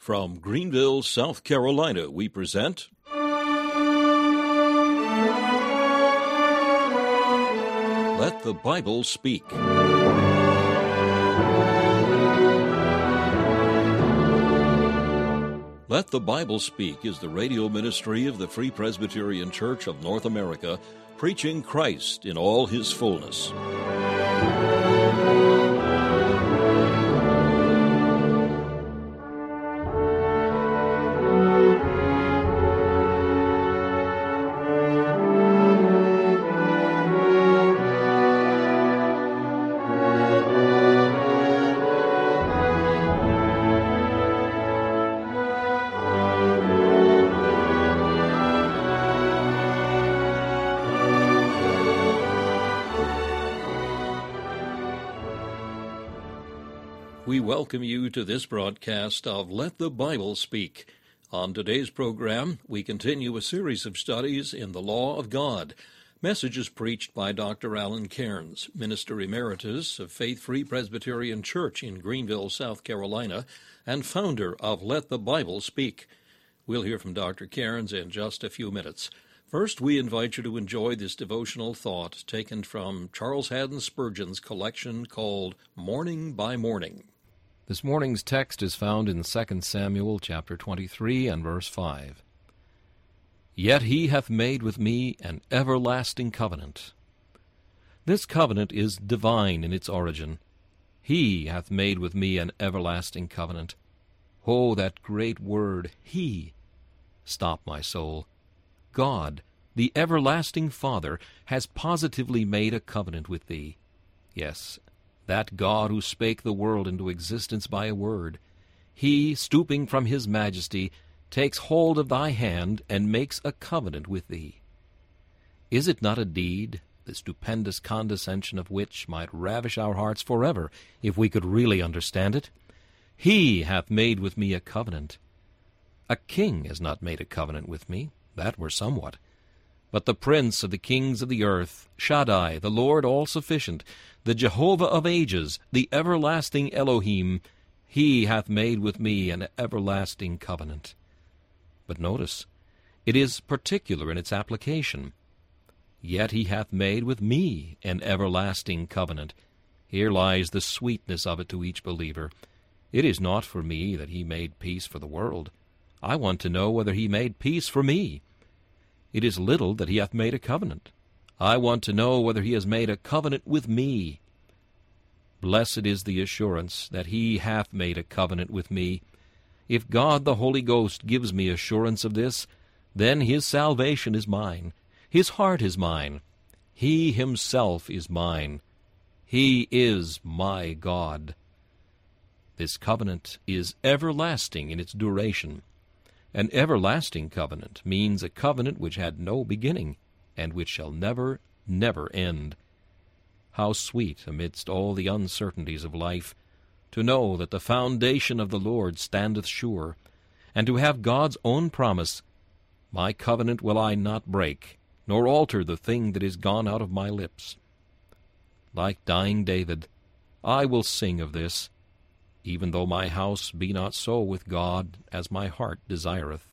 From Greenville, South Carolina, we present Let the Bible Speak. Let the Bible Speak is the radio ministry of the Free Presbyterian Church of North America, preaching Christ in all His fullness. We welcome you to this broadcast of Let the Bible Speak. On today's program, we continue a series of studies in the law of God, messages preached by Dr. Alan Cairns, Minister Emeritus of Faith Free Presbyterian Church in Greenville, South Carolina, and founder of Let the Bible Speak. We'll hear from Dr. Cairns in just a few minutes. First, we invite you to enjoy this devotional thought taken from Charles Haddon Spurgeon's collection called Morning by Morning. This morning's text is found in 2 Samuel chapter 23 and verse 5. Yet he hath made with me an everlasting covenant. This covenant is divine in its origin. He hath made with me an everlasting covenant. Oh, that great word, He! Stop, my soul. God, the everlasting Father, has positively made a covenant with thee. Yes, that God who spake the world into existence by a word, He, stooping from His majesty, takes hold of thy hand and makes a covenant with thee. Is it not a deed, the stupendous condescension of which might ravish our hearts forever if we could really understand it? He hath made with me a covenant. A king has not made a covenant with me, that were somewhat. But the Prince of the kings of the earth, Shaddai, the Lord all-sufficient, the Jehovah of ages, the everlasting Elohim, He hath made with me an everlasting covenant. But notice, it is particular in its application. Yet He hath made with me an everlasting covenant. Here lies the sweetness of it to each believer. It is not for me that He made peace for the world. I want to know whether He made peace for me. It is little that He hath made a covenant. I want to know whether He has made a covenant with me. Blessed is the assurance that He hath made a covenant with me. If God the Holy Ghost gives me assurance of this, then His salvation is mine. His heart is mine. He Himself is mine. He is my God. This covenant is everlasting in its duration. An everlasting covenant means a covenant which had no beginning, and which shall never, never end. How sweet, amidst all the uncertainties of life, to know that the foundation of the Lord standeth sure, and to have God's own promise, My covenant will I not break, nor alter the thing that is gone out of my lips. Like dying David, I will sing of this, even though my house be not so with God as my heart desireth.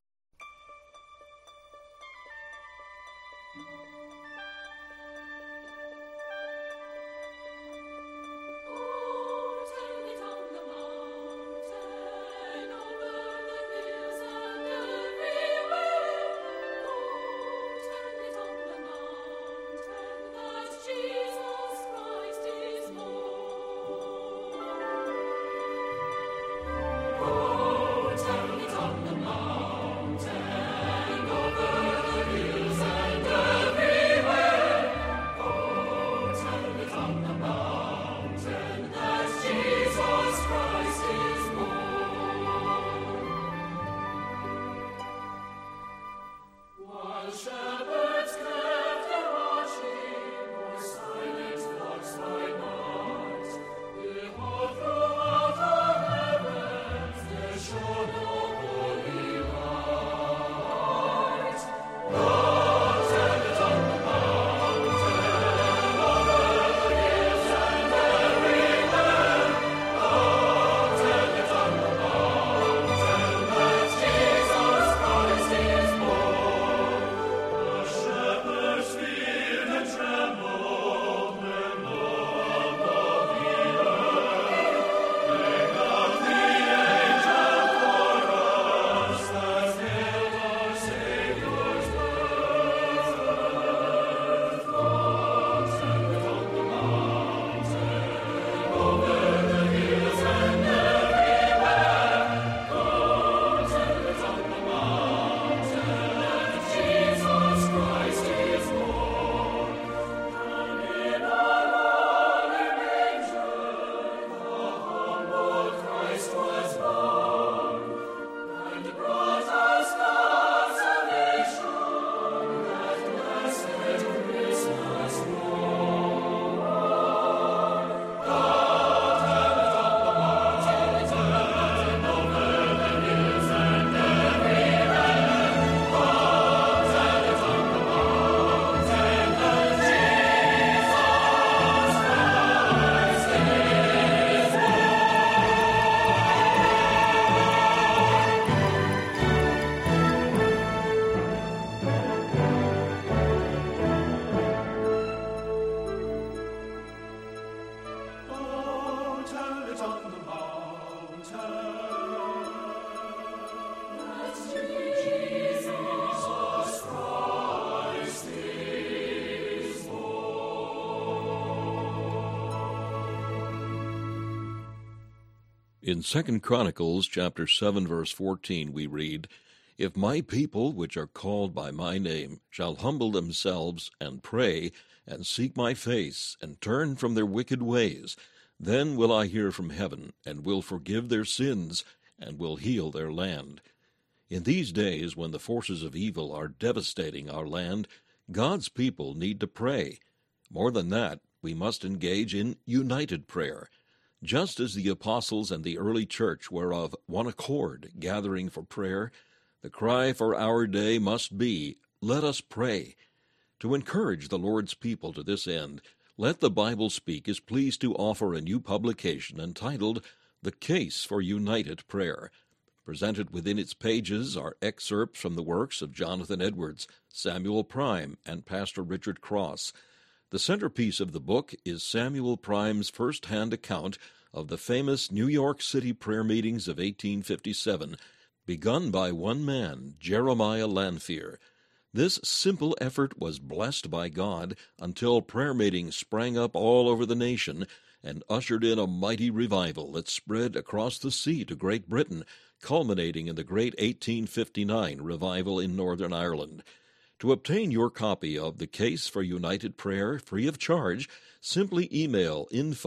In 2 Chronicles chapter 7, verse 14, we read, "If my people, which are called by my name, shall humble themselves and pray, and seek my face, and turn from their wicked ways, then will I hear from heaven, and will forgive their sins, and will heal their land." In these days, when the forces of evil are devastating our land, God's people need to pray. More than that, we must engage in united prayer. Just as the apostles and the early church were of one accord, gathering for prayer, the cry for our day must be, "Let us pray." To encourage the Lord's people to this end, Let the Bible Speak is pleased to offer a new publication entitled The Case for United Prayer. Presented within its pages are excerpts from the works of Jonathan Edwards, Samuel Prime, and Pastor Richard Cross. The centerpiece of the book is Samuel Prime's first-hand account of the famous New York City prayer meetings of 1857, begun by one man, Jeremiah Lanphier. This simple effort was blessed by God until prayer meetings sprang up all over the nation and ushered in a mighty revival that spread across the sea to Great Britain, culminating in the great 1859 revival in Northern Ireland. To obtain your copy of The Case for United Prayer free of charge, simply email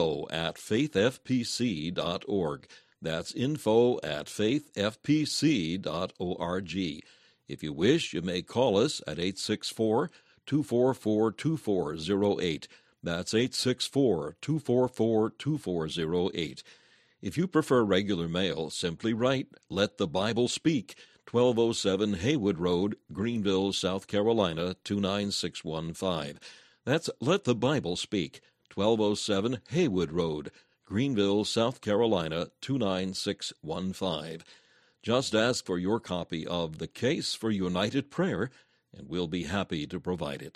info@faithfpc.org. That's info@faithfpc.org. If you wish, you may call us at 864-244-2408. That's 864-244-2408. If you prefer regular mail, simply write Let the Bible Speak, 1207 Haywood Road, Greenville, South Carolina, 29615. That's Let the Bible Speak, 1207 Haywood Road, Greenville, South Carolina, 29615. Just ask for your copy of The Case for United Prayer, and we'll be happy to provide it.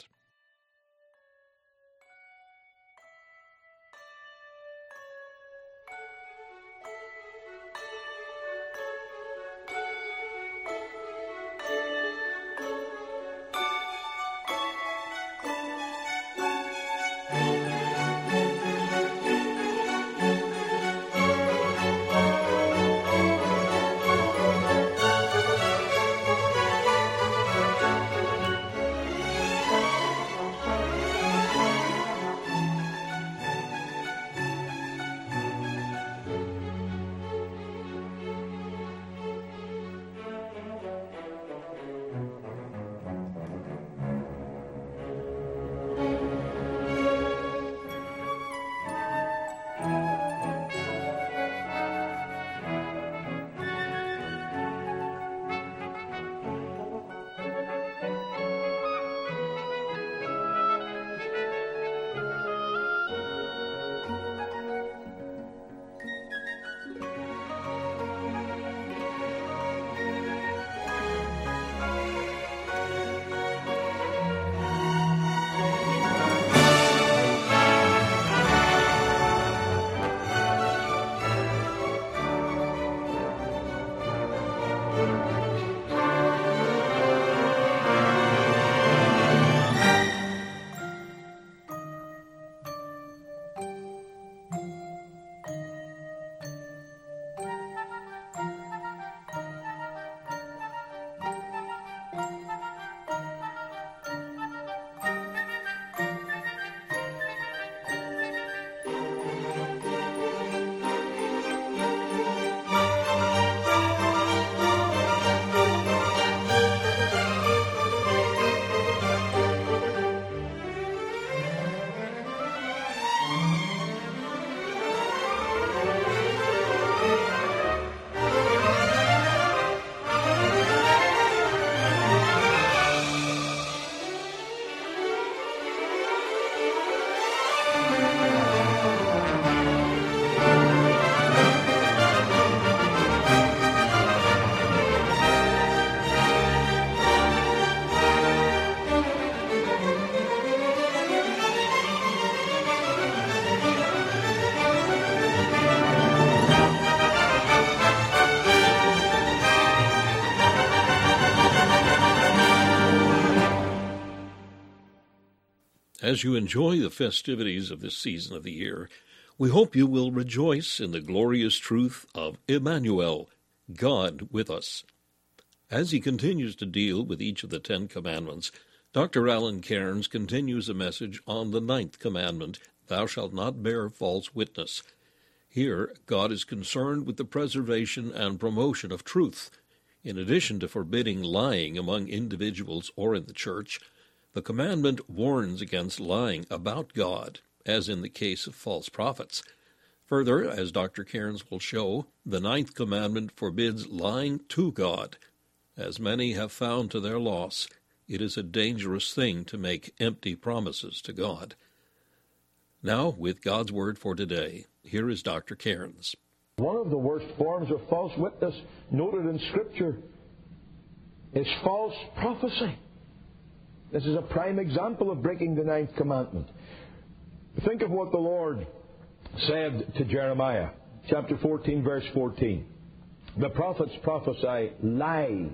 As you enjoy the festivities of this season of the year, We hope you will rejoice in the glorious truth of Emmanuel, God with us. As he continues to deal with each of the 10 commandments, Dr. Alan Cairns continues a message on the 9th commandment, Thou shalt not bear false witness. Here, God is concerned with the preservation and promotion of truth. In addition to forbidding lying among individuals or in the church, the commandment warns against lying about God, as in the case of false prophets. Further, as Dr. Cairns will show, the 9th commandment forbids lying to God. As many have found to their loss, it is a dangerous thing to make empty promises to God. Now, with God's Word for today, here is Dr. Cairns. One of the worst forms of false witness noted in Scripture is false prophecy. This is a prime example of breaking the 9th commandment. Think of what the Lord said to Jeremiah, chapter 14, verse 14. The prophets prophesy lies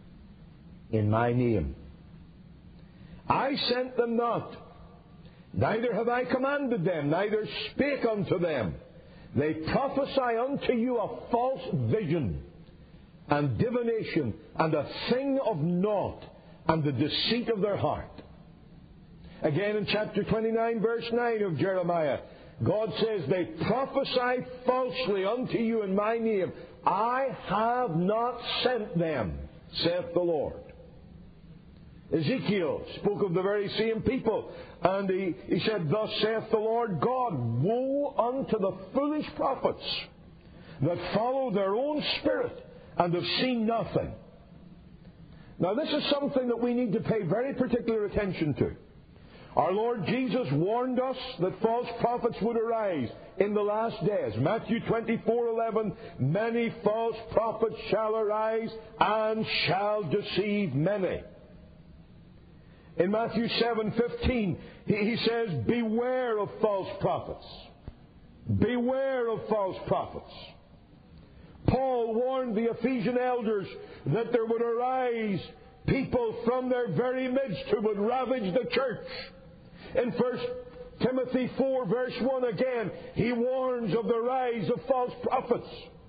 in my name. I sent them not, neither have I commanded them, neither spake unto them. They prophesy unto you a false vision, and divination, and a thing of naught, and the deceit of their heart. Again in chapter 29, verse 9 of Jeremiah, God says, they prophesy falsely unto you in my name. I have not sent them, saith the Lord. Ezekiel spoke of the very same people, and he said, Thus saith the Lord God, woe unto the foolish prophets that follow their own spirit and have seen nothing. Now this is something that we need to pay very particular attention to. Our Lord Jesus warned us that false prophets would arise in the last days. Matthew 24:11, many false prophets shall arise and shall deceive many. In Matthew 7:15, he says, beware of false prophets. Beware of false prophets. Paul warned the Ephesian elders that there would arise people from their very midst who would ravage the church. In 1 Timothy 4, verse 1 again, he warns of the rise of false prophets.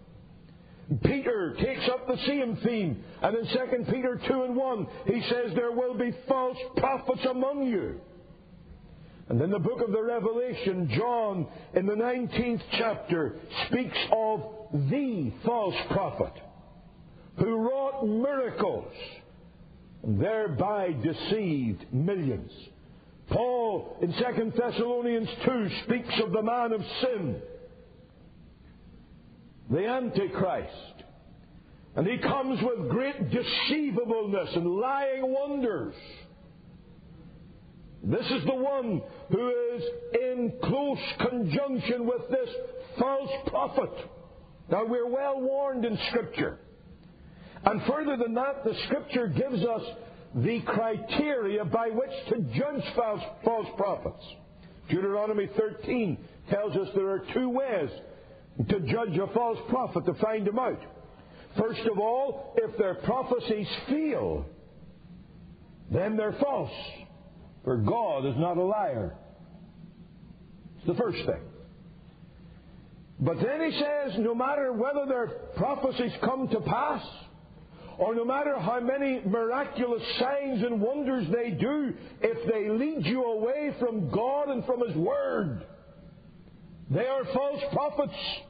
Peter takes up the same theme, and in 2 Peter 2 and 1, he says there will be false prophets among you. And in the book of the Revelation, John, in the 19th chapter, speaks of the false prophet who wrought miracles and thereby deceived millions. Paul, in 2 Thessalonians 2, speaks of the man of sin, the Antichrist. And he comes with great deceivableness and lying wonders. This is the one who is in close conjunction with this false prophet. Now, we're well warned in Scripture. And further than that, the Scripture gives us the criteria by which to judge false prophets. Deuteronomy 13 tells us there are 2 ways to judge a false prophet, to find him out. First of all, if their prophecies fail, then they're false. For God is not a liar. It's the first thing. But then he says, no matter whether their prophecies come to pass, or no matter how many miraculous signs and wonders they do, if they lead you away from God and from His Word, they are false prophets.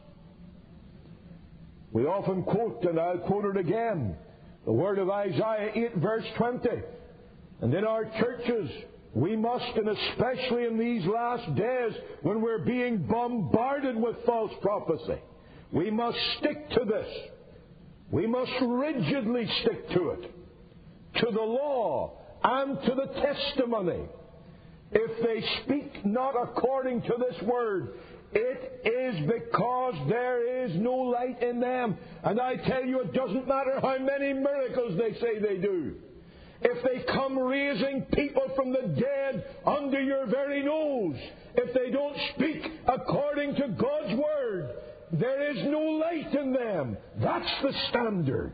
We often quote, and I'll quote it again, the word of Isaiah 8, verse 20. And in our churches, we must, and especially in these last days when we're being bombarded with false prophecy, we must stick to this. We must rigidly stick to it, to the law and to the testimony. If they speak not according to this word, it is because there is no light in them. And I tell you, it doesn't matter how many miracles they say they do. If they come raising people from the dead under your very nose, if they don't speak according to God's word, there is no light in them. That's the standard.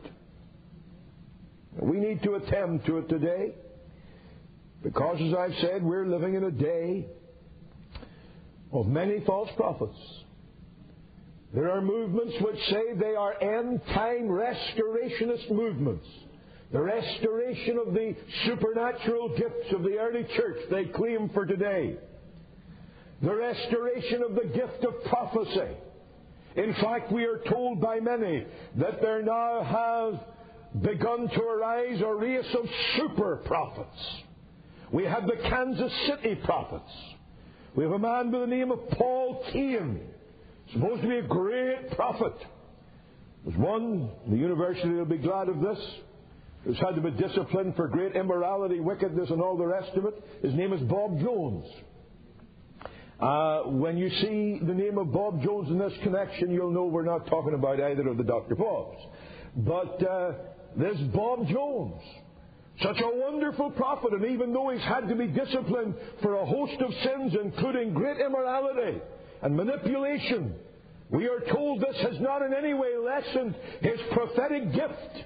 We need to attend to it today, because, as I've said, we're living in a day of many false prophets. There are movements which say they are end-time restorationist movements. The restoration of the supernatural gifts of the early church they claim for today. The restoration of the gift of prophecy. In fact, we are told by many that there now have begun to arise a race of super prophets. We have the Kansas City prophets. We have a man by the name of Paul Cain, supposed to be a great prophet. There's one, the university will be glad of this, who's had to be disciplined for great immorality, wickedness, and all the rest of it. His name is Bob Jones. When you see the name of Bob Jones in this connection, you'll know we're not talking about either of the Dr. Bobs. But this Bob Jones, such a wonderful prophet, and even though he's had to be disciplined for a host of sins, including great immorality and manipulation, we are told this has not in any way lessened his prophetic gift.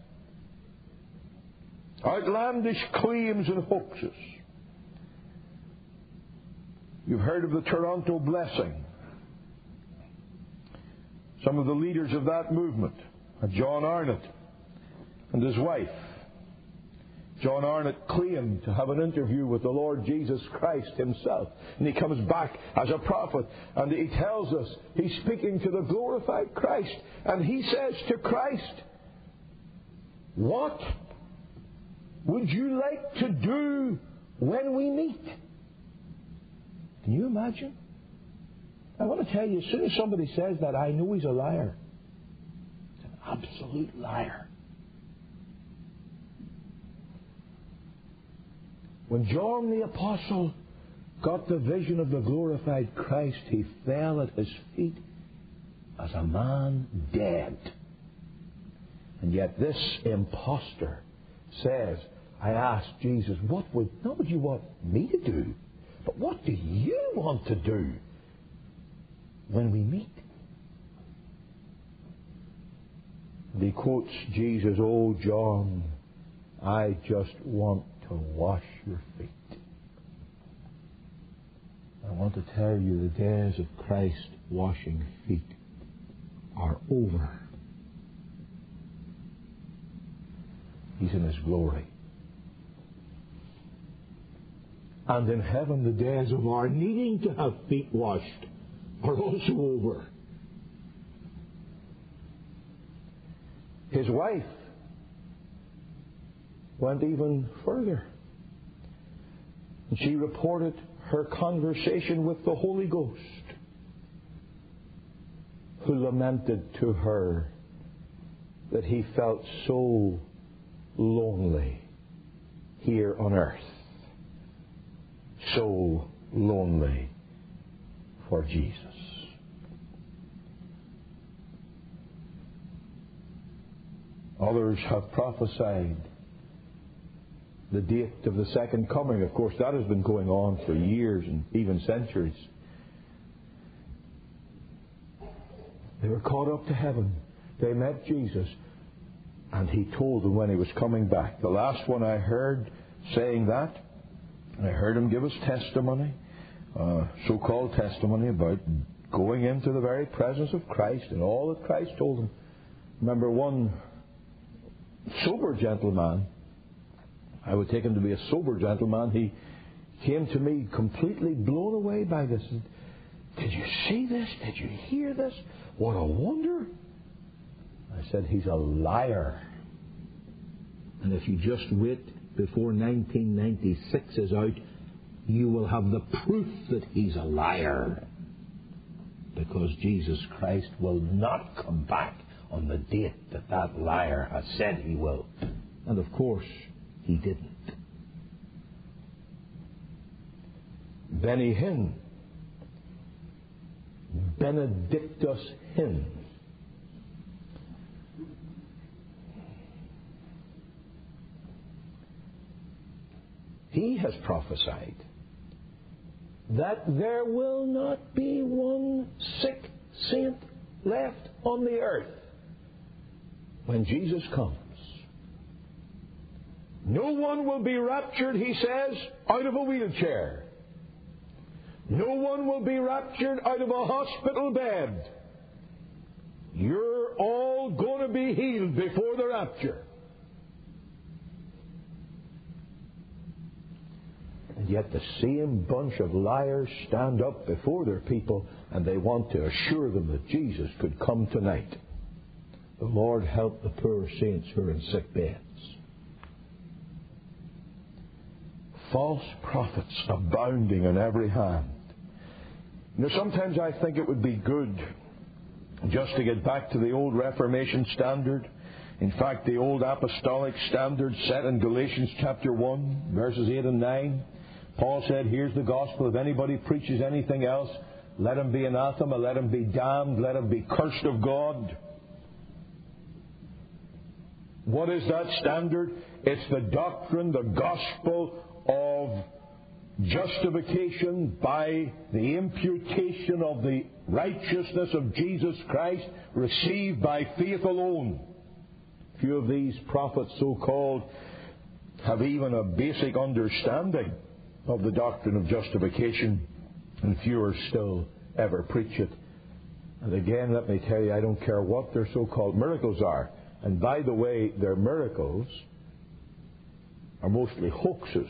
Outlandish claims and hoaxes. You've heard of the Toronto Blessing. Some of the leaders of that movement are John Arnott and his wife. John Arnott claimed to have an interview with the Lord Jesus Christ himself. And he comes back as a prophet. And he tells us he's speaking to the glorified Christ. And he says to Christ, "What would you like to do when we meet?" Can you imagine? I want to tell you, as soon as somebody says that, I know he's a liar. He's an absolute liar. When John the Apostle got the vision of the glorified Christ, he fell at his feet as a man dead. And yet this impostor says, I asked Jesus, not what you want me to do, but what do you want to do when we meet? And he quotes Jesus, "Oh, John, I just want to wash your feet." I want to tell you, the days of Christ washing feet are over. He's in his glory. And in heaven, the days of our needing to have feet washed are also over. His wife went even further. And she reported her conversation with the Holy Ghost, who lamented to her that he felt so lonely here on earth. So lonely for Jesus. Others have prophesied the date of the second coming. Of course, that has been going on for years and even centuries. They were caught up to heaven. They met Jesus, and he told them when he was coming back. The last one I heard saying that, I heard him give us testimony, so-called testimony about going into the very presence of Christ and all that Christ told him. Remember one sober gentleman, I would take him to be a sober gentleman, he came to me completely blown away by this. Did you see this? Did you hear this? What a wonder. I said, he's a liar. And if you just wait before 1996 is out, you will have the proof that he's a liar. Because Jesus Christ will not come back on the date that liar has said he will. And of course, he didn't. Benny Hinn, Benedictus Hinn, he has prophesied that there will not be one sick saint left on the earth when Jesus comes. No one will be raptured, he says, out of a wheelchair. No one will be raptured out of a hospital bed. You're all going to be healed before the rapture. And yet the same bunch of liars stand up before their people and they want to assure them that Jesus could come tonight. The Lord help the poor saints who are in sick beds. False prophets abounding on every hand. You know, sometimes I think it would be good just to get back to the old Reformation standard. In fact, the old apostolic standard set in Galatians chapter 1, verses 8 and 9. Paul said, here's the gospel. If anybody preaches anything else, let him be anathema, let him be damned, let him be cursed of God. What is that standard? It's the doctrine, the gospel of justification by the imputation of the righteousness of Jesus Christ received by faith alone. Few of these prophets, so-called, have even a basic understanding of the doctrine of justification, and fewer still ever preach it. And again, let me tell you, I don't care what their so-called miracles are. And by the way, their miracles are mostly hoaxes.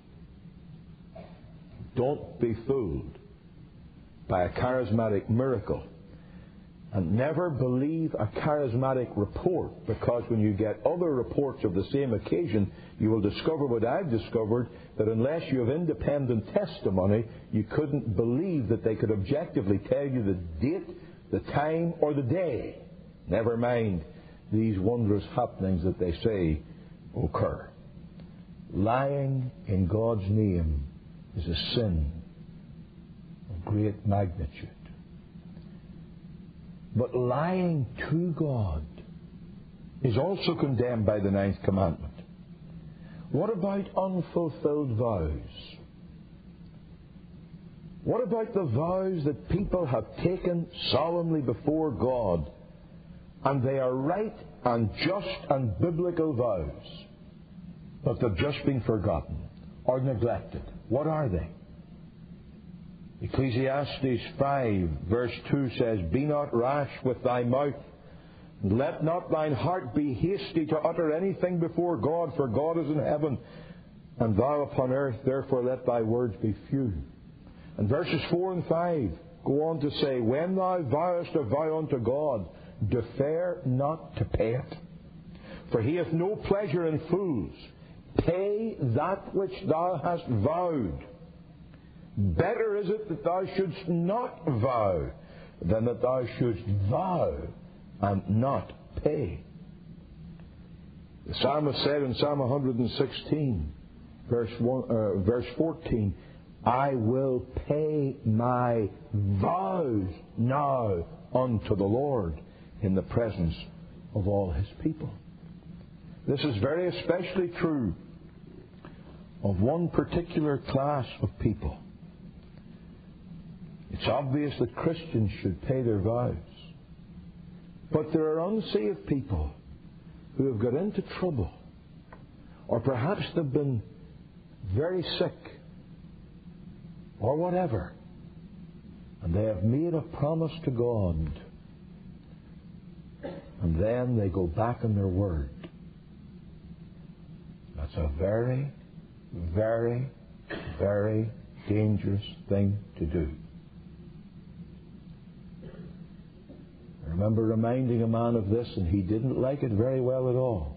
Don't be fooled by a charismatic miracle. And never believe a charismatic report, because when you get other reports of the same occasion, you will discover what I've discovered, that unless you have independent testimony, you couldn't believe that they could objectively tell you the date, the time, or the day. Never mind these wondrous happenings that they say occur. Lying in God's name is a sin of great magnitude. But lying to God is also condemned by the 9th commandment. What about unfulfilled vows? What about the vows that people have taken solemnly before God, and they are right and just and biblical vows, but they've just been forgotten or neglected? What are they? Ecclesiastes 5 verse 2 says, be not rash with thy mouth, and let not thine heart be hasty to utter anything before God, for God is in heaven, and thou upon earth, therefore let thy words be few. And verses 4 and 5 go on to say, when thou vowest a vow unto God, defer not to pay it, for he hath no pleasure in fools. Pay that which thou hast vowed. Better is it that thou shouldst not vow than that thou shouldst vow and not pay. The psalmist said in Psalm 116, verse 14, I will pay my vows now unto the Lord in the presence of all his people. This is very especially true of one particular class of people. It's obvious that Christians should pay their vows. But there are unsaved people who have got into trouble, or perhaps they've been very sick, or whatever, and they have made a promise to God, and then they go back on their word. That's a very, very, very dangerous thing to do. I remember reminding a man of this, and he didn't like it very well at all.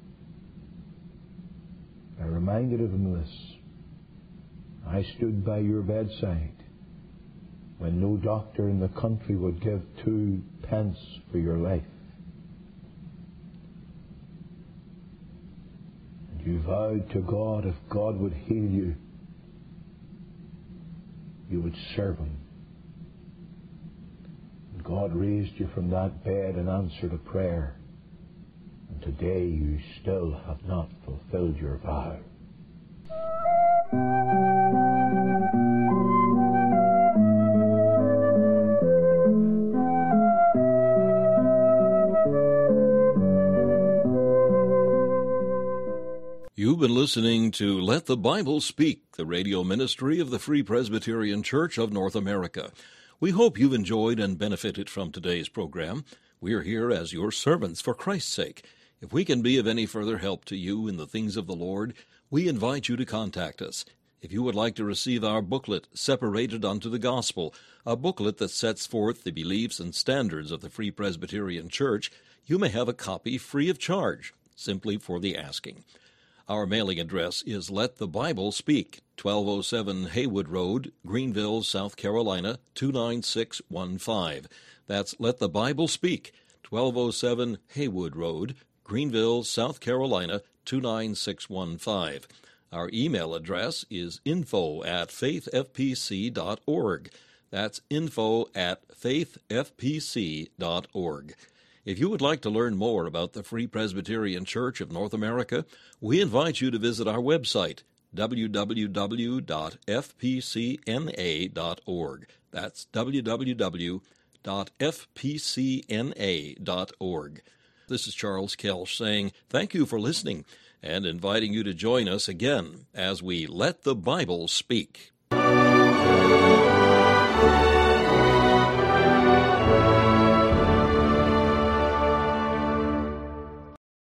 I reminded him of this. I stood by your bedside when no doctor in the country would give 2 pence for your life. And you vowed to God, if God would heal you, you would serve him. And God raised you from that bed and answered a prayer. And today you still have not fulfilled your vow. You've been listening to Let the Bible Speak, the radio ministry of the Free Presbyterian Church of North America. We hope you've enjoyed and benefited from today's program. We're here as your servants for Christ's sake. If we can be of any further help to you in the things of the Lord, we invite you to contact us. If you would like to receive our booklet, Separated unto the Gospel, a booklet that sets forth the beliefs and standards of the Free Presbyterian Church, you may have a copy free of charge, simply for the asking. Our mailing address is Let the Bible Speak, 1207 Haywood Road, Greenville, South Carolina, 29615. That's Let the Bible Speak, 1207 Haywood Road, Greenville, South Carolina, 29615. Our email address is info@faithfpc.org. That's info@faithfpc.org. If you would like to learn more about the Free Presbyterian Church of North America, we invite you to visit our website, www.fpcna.org. That's www.fpcna.org. This is Charles Kelsch saying thank you for listening and inviting you to join us again as we Let the Bible Speak.